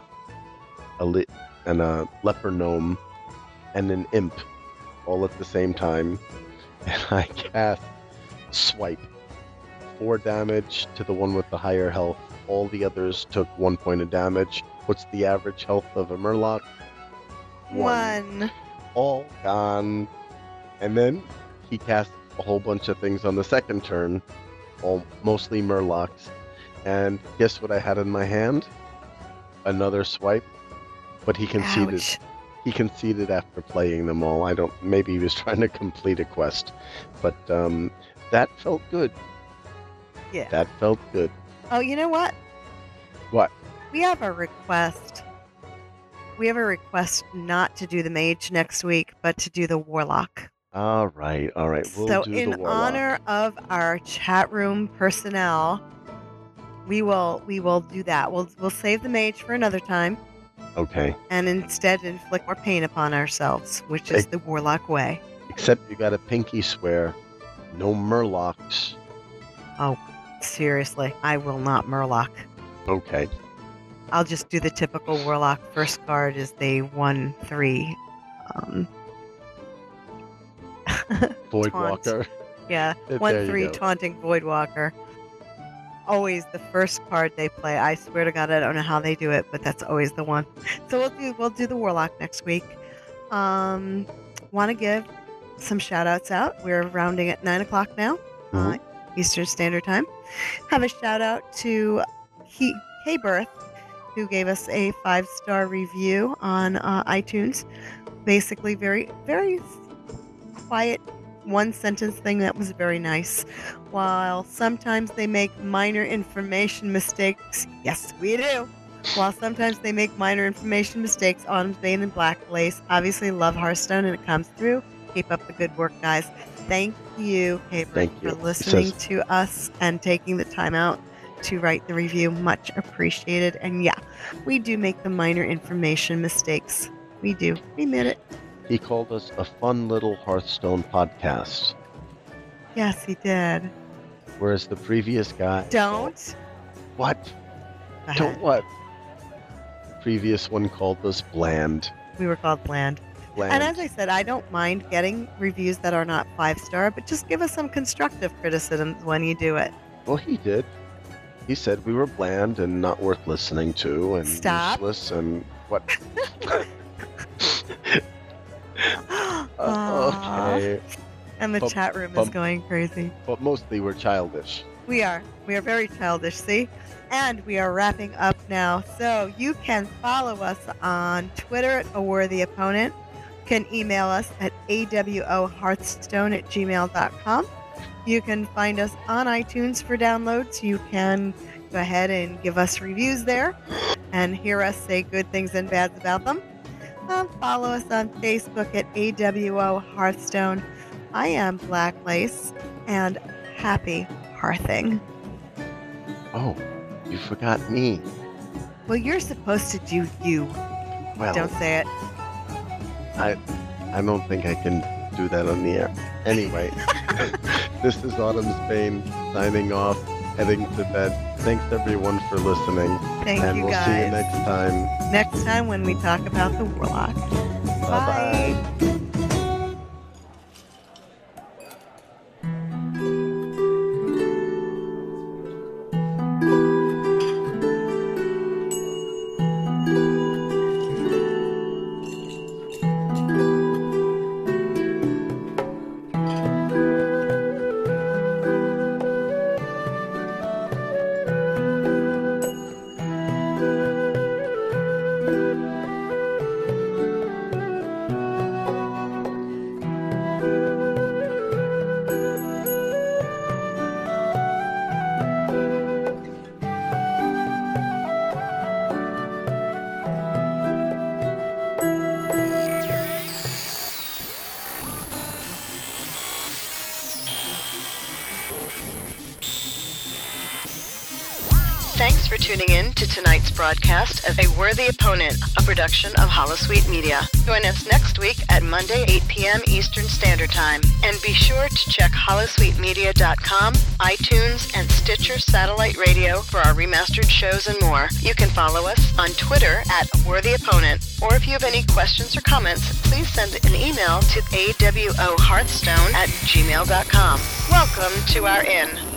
B: Leper Gnome and an Imp all at the same time, and I cast Swipe. 4 damage to the one with the higher health. All the others took 1 point of damage. What's the average health of a Murloc?
A: 1.
B: All gone. And then he cast a whole bunch of things on the second turn, mostly Murlocs. And guess what I had in my hand? Another Swipe. But he conceded.
A: Ouch.
B: He conceded after playing them all. Maybe he was trying to complete a quest. But that felt good.
A: Yeah.
B: That felt good.
A: Oh, you know what?
B: What?
A: We have a request. We have a request not to do the Mage next week, but to do the Warlock.
B: All right. We'll
A: So
B: do the
A: in
B: Warlock.
A: honor of our chat room personnel, we will do that. We'll save the Mage for another time.
B: Okay.
A: And instead inflict more pain upon ourselves, which is the Warlock way.
B: Except you got a pinky swear. No Murlocs.
A: Oh, seriously, I will not Murloc.
B: Okay.
A: I'll just do the typical Warlock. First card is the 1/3.
B: Voidwalker.
A: Yeah,
B: There
A: 1/3
B: you go.
A: taunting Voidwalker. Always the first card they play. I swear to God, I don't know how they do it, but that's always the one. So we'll do the Warlock next week. Want to give some shout outs out. We're rounding at 9 o'clock now, Eastern Standard Time. Have a shout out to K-Birth, who gave us a 5-star review on iTunes. Basically, very, very quiet, 1-sentence thing that was very nice. While sometimes they make minor information mistakes, yes, we do. While sometimes they make minor information mistakes, Autumn's Bane and Black Lace obviously love Hearthstone and it comes through. Keep up the good work, guys. Thank you, K-Birth,
B: Thank you.
A: for listening to us and taking the time out to write the review. Much appreciated. And yeah, we do make the minor information mistakes. We do. We admit it.
B: He called us a fun little Hearthstone podcast.
A: Yes, he did.
B: Whereas the previous guy...
A: Don't.
B: What?
A: Go
B: Don't
A: ahead.
B: what? The previous one called us bland.
A: We were called bland.
B: Bland.
A: And as I said, I don't mind getting reviews that are not 5-star, but just give us some constructive criticisms when you do it.
B: Well, he did. He said we were bland and not worth listening to and
A: Stop.
B: useless and what? Okay.
A: And the
B: Bum,
A: chat room is
B: bum.
A: going crazy.
B: But mostly we're childish.
A: We are. We are very childish, see? And we are wrapping up now. So you can follow us on Twitter at A Worthy Opponent. You can email us at awohearthstone@gmail.com. You can find us on iTunes for downloads. You can go ahead and give us reviews there and hear us say good things and bads about them. Follow us on Facebook at AWO Hearthstone. I am Black Lace, and happy hearthing.
B: Oh, you forgot me.
A: Well, you're supposed to do you.
B: Well,
A: Don't say it.
B: I don't think I can do that on the air. Anyway, this is Autumn's Bane signing off, heading to bed. Thanks everyone for listening.
A: Thank
B: and
A: you
B: we'll
A: guys.
B: see you next time.
A: Next time when we talk about the Warlock.
B: Bye-bye.
A: Thanks for tuning in to tonight's broadcast of A Worthy Opponent, a production of Holosuite Media. Join us next week at Monday, 8 p.m. Eastern Standard Time. And be sure to check holosuitemedia.com, iTunes, and Stitcher Satellite Radio for our remastered shows and more. You can follow us on Twitter at A Worthy Opponent. Or if you have any questions or comments, please send an email to awohearthstone@gmail.com. Welcome to our inn.